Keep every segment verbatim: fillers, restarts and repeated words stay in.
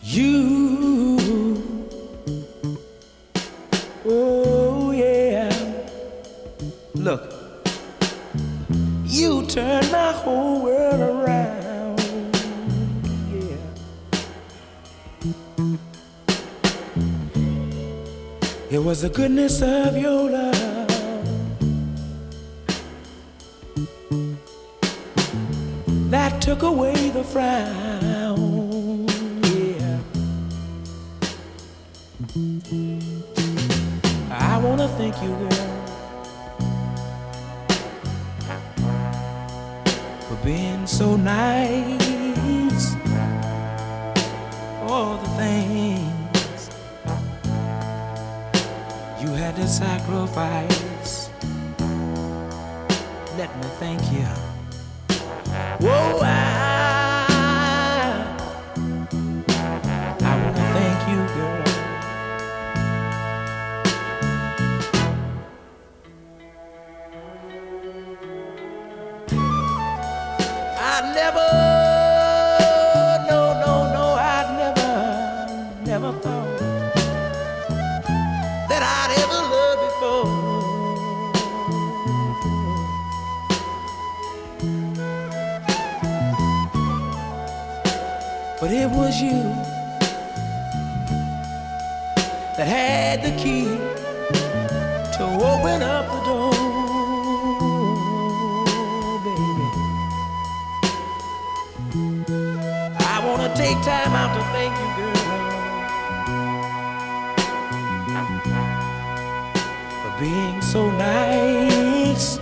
You, oh yeah. Look, you turned my whole world around. Yeah. It was the goodness of your love that took away the frown. I wanna thank you, girl, for being so nice, for all the things you had to sacrifice. Let me thank you. Whoa, I, I wanna thank you, girl. I never, no, no, no, I'd never, never thought that I'd ever love before. But it was you that had the key to open up the door, baby. I wanna take time out to thank you, girl, for being so nice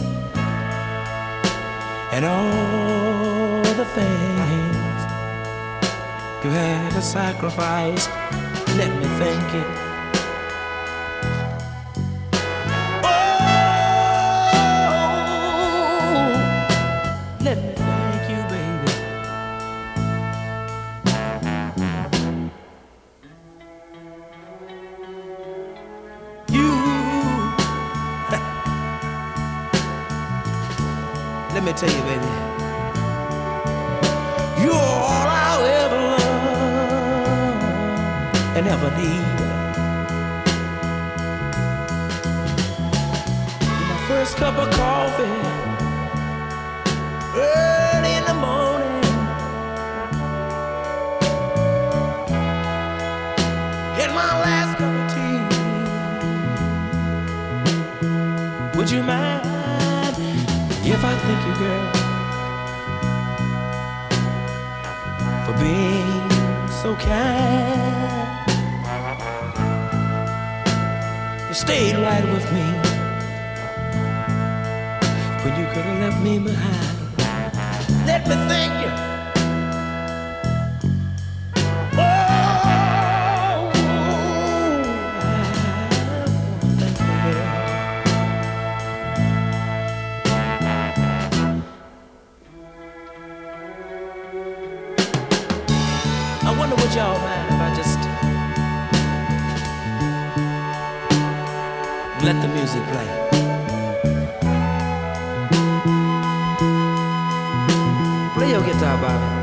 and all the things you had to sacrifice. Let me thank you. Oh, let me thank you, baby. You, let me tell you, baby, you're all I'll ever and never need. My first cup of coffee early in the morning, and my last cup of tea. Would you mind if I thank you, girl, for being so kind? You stayed right with me when you could have left me behind. Let me thank you. Oh, thank you, girl. I wonder what y'all mind if I just let the music play. Play your guitar, Bobby.